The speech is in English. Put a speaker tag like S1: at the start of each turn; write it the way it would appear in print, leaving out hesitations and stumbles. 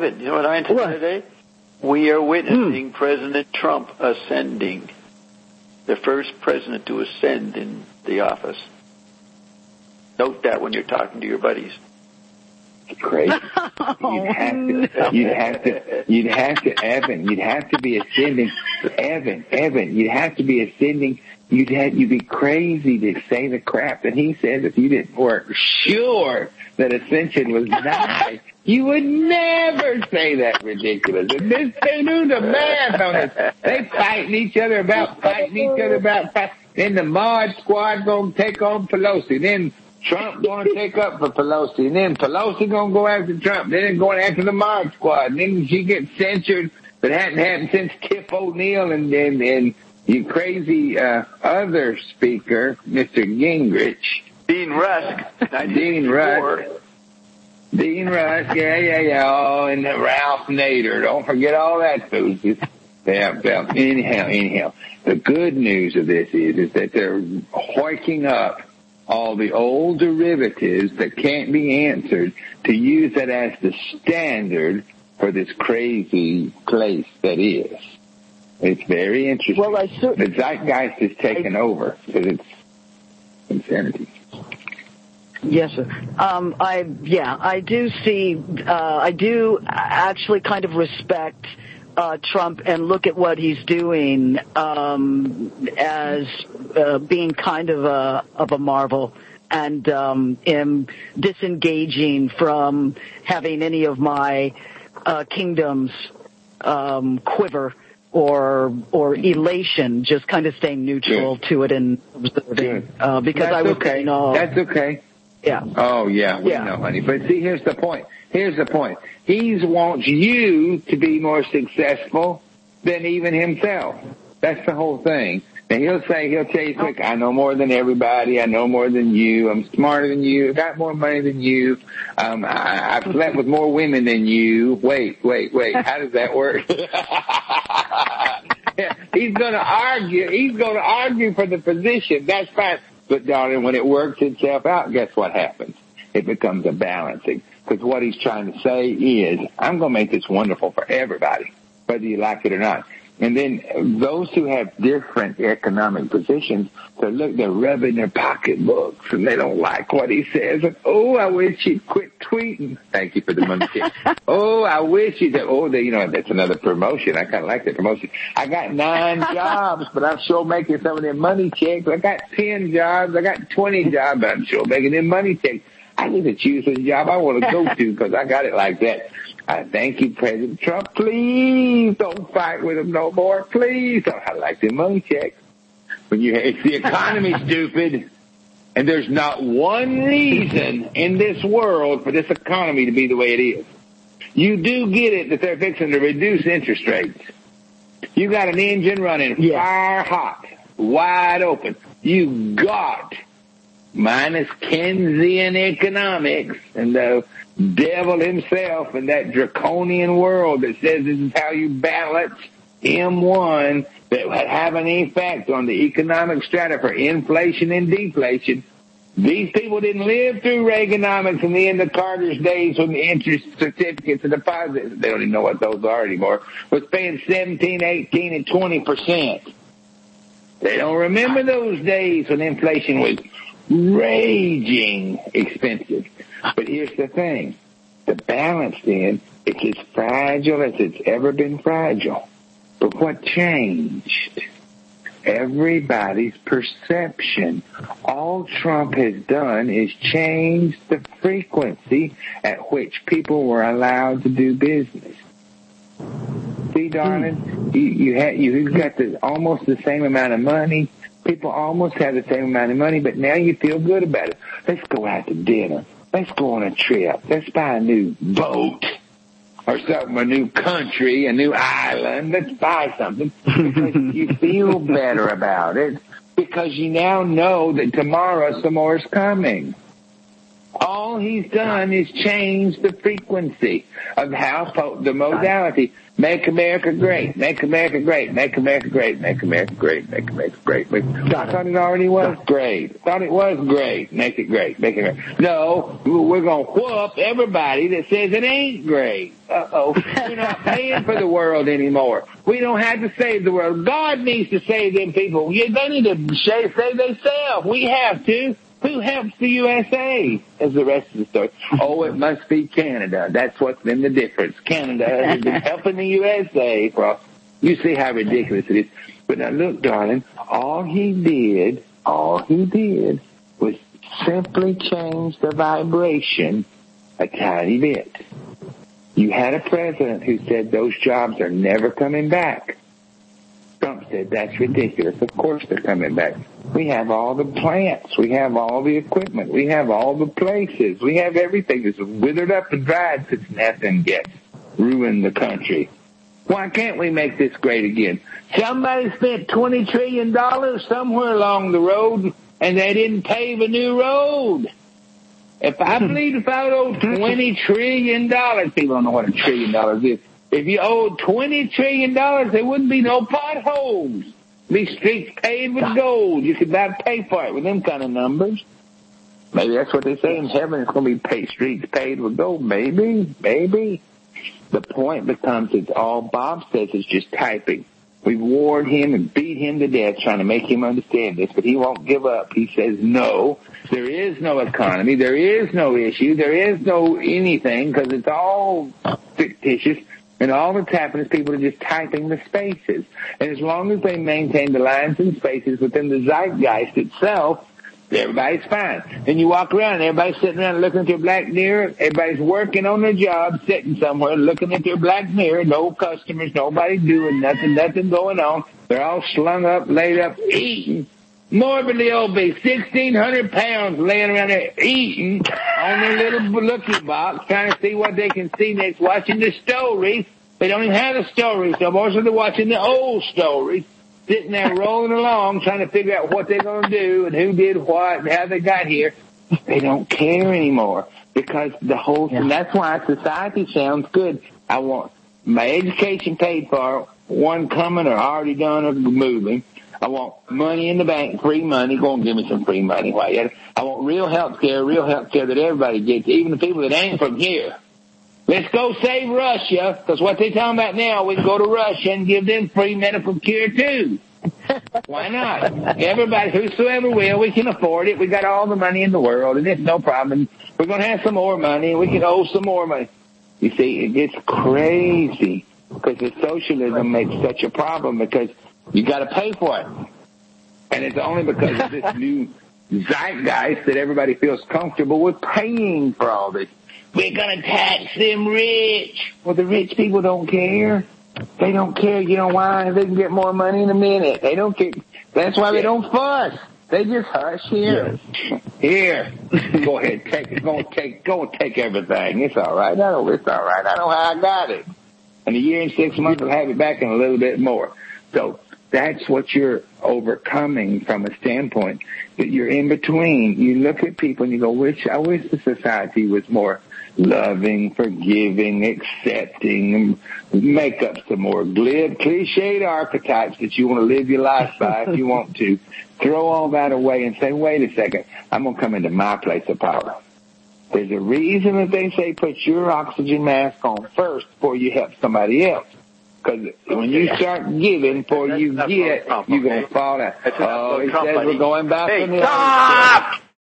S1: Evan, you know what I anticipated today? We are witnessing President Trump ascending. The first president to ascend in the office. Note that when you're talking to your buddies.
S2: Crazy. You'd have to, Evan, you'd have to be ascending. Evan, you'd have to be ascending. You'd be crazy to say the crap that he says if you didn't work sure that ascension was nigh. You would never say that ridiculous. And they do the math on it. They fighting each other about. Then the Mod Squad gonna take on Pelosi. Then Trump gonna take up for Pelosi. And then Pelosi gonna go after Trump. Then going after the Mod Squad. And then she gets censured. But hadn't happened since Tip O'Neill and you crazy other speaker, Mr. Gingrich.
S1: Dean Rusk.
S2: Dean Rusk, yeah. Oh, and Ralph Nader. Don't forget all that foolishness. Yeah. Anyhow. The good news of this is that they're hoiking up all the old derivatives that can't be answered to use that as the standard for this crazy place that is. It's very interesting.
S3: Well,
S2: the zeitgeist is taken over because it's insanity.
S3: Yes, sir. I do actually kind of respect Trump and look at what he's doing as being kind of a marvel, and am disengaging from having any of my kingdoms quiver or elation, just kind of staying neutral to it and observing. Because
S2: that's
S3: I was
S2: okay. That's okay.
S3: Yeah.
S2: Oh, yeah, we know, honey. But see, here's the point. He wants you to be more successful than even himself. That's the whole thing. And he'll tell you, look, I know more than everybody. I know more than you. I'm smarter than you. Got more money than you. I've slept with more women than you. Wait. How does that work? He's going to argue for the position. That's fine. But, darling, when it works itself out, guess what happens? It becomes a balancing. Because what he's trying to say is, I'm going to make this wonderful for everybody, whether you like it or not. And then those who have different economic positions, they're rubbing their pocketbooks, and they don't like what he says. And, I wish he'd quit tweeting. Thank you for the money tip. I wish he'd have, that's another promotion. I kind of like that promotion. I got 9 jobs, but I'm sure making some of them money checks. I got 10 jobs. I got 20 jobs, but I'm sure making them money checks. I need to choose a job I want to go to because I got it like that. I thank you, President Trump. Please don't fight with him no more. Please. I like the money checks. It's the economy, stupid. And there's not one reason in this world for this economy to be the way it is. You do get it that they're fixing to reduce interest rates. You got an engine running fire hot, wide open. You got minus Keynesian economics and the devil himself in that draconian world that says this is how you balance M1 that would have an effect on the economic strata for inflation and deflation. These people didn't live through Reaganomics in the end of Carter's days when the interest certificates and deposits, they don't even know what those are anymore, was paying 17, 18, and 20%. They don't remember those days when inflation was raging expensive. But here's the thing. The balance then, it's as fragile as it's ever been fragile. But what changed? Everybody's perception. All Trump has done is change the frequency at which people were allowed to do business. See, darling, you've got almost the same amount of money. People almost have the same amount of money, but now you feel good about it. Let's go out to dinner. Let's go on a trip. Let's buy a new boat or something, a new country, a new island. Let's buy something because you feel better about it because you now know that tomorrow some more is coming. All he's done is change the frequency of how the modality. Make America great. Make America great. Make America great. Make America great. Make America great. I thought it already was great. Thought it was great. Make it great. Make it great. No, we're going to whoop everybody that says it ain't great. Uh-oh. We're not paying for the world anymore. We don't have to save the world. God needs to save them people. They need to save themselves. We have to. Who helps the USA? Is the rest of the story. Oh, it must be Canada. That's what's been the difference. Canada has been helping the USA. You see how ridiculous it is. But now look, darling, all he did was simply change the vibration a tiny bit. You had a president who said those jobs are never coming back. Trump said, that's ridiculous. Of course they're coming back. We have all the plants. We have all the equipment. We have all the places. We have everything that's withered up and dried since nothing gets ruined the country. Why can't we make this great again? Somebody spent $20 trillion somewhere along the road, and they didn't pave a new road. I believe if I owed $20 trillion, people don't know what $1 trillion is. If you owed $20 trillion, there wouldn't be no potholes. Be streets paved with gold. You could about pay for it with them kind of numbers. Maybe that's what they say in heaven. It's going to be streets paved with gold. Maybe. The point becomes it's all Bob says is just typing. We warned him and beat him to death trying to make him understand this, but he won't give up. He says, no, there is no economy. There is no issue. There is no anything because it's all fictitious. And all that's happening is people are just typing the spaces. And as long as they maintain the lines and spaces within the zeitgeist itself, everybody's fine. And you walk around and everybody's sitting around looking at their black mirror. Everybody's working on their job, sitting somewhere looking at their black mirror. No customers, nobody doing nothing going on. They're all slung up, laid up, eating. Morbidly obese, 1,600 pounds laying around there eating on their little looky box, trying to see what they can see next, watching the stories. They don't even have the stories no more, so they're watching the old stories, sitting there rolling along, trying to figure out what they're going to do and who did what and how they got here. They don't care anymore because the whole thing, that's why society sounds good. I want my education paid for, one coming or already done or moving. I want money in the bank, free money. Go and give me some free money. I want real health care that everybody gets, even the people that ain't from here. Let's go save Russia, because what they're talking about now, we can go to Russia and give them free medical care too. Why not? Everybody, whosoever will, we can afford it. We got all the money in the world, and it's no problem. We're going to have some more money, and we can owe some more money. You see, it gets crazy because the socialism makes such a problem because you got to pay for it. And it's only because of this new zeitgeist that everybody feels comfortable with paying for all this. We're going to tax them rich. Well, the rich people don't care. They don't care. You know why? They can get more money in a minute. They don't care. That's why they don't fuss. They just hush here. Yes. Here. Go ahead. Go and take everything. It's all right. It's all right. I know how I got it. In a year and 6 months, I'll have it back and a little bit more. So that's what you're overcoming from a standpoint that you're in between. You look at people and you go, I wish the society was more loving, forgiving, accepting, make up some more glib, cliched archetypes that you want to live your life by if you want to. Throw all that away and say, wait a second, I'm going to come into my place of power. There's a reason that they say put your oxygen mask on first before you help somebody else. Because when you start giving before you get, you're going to fall out. Oh, he says we're going back on the... Stop!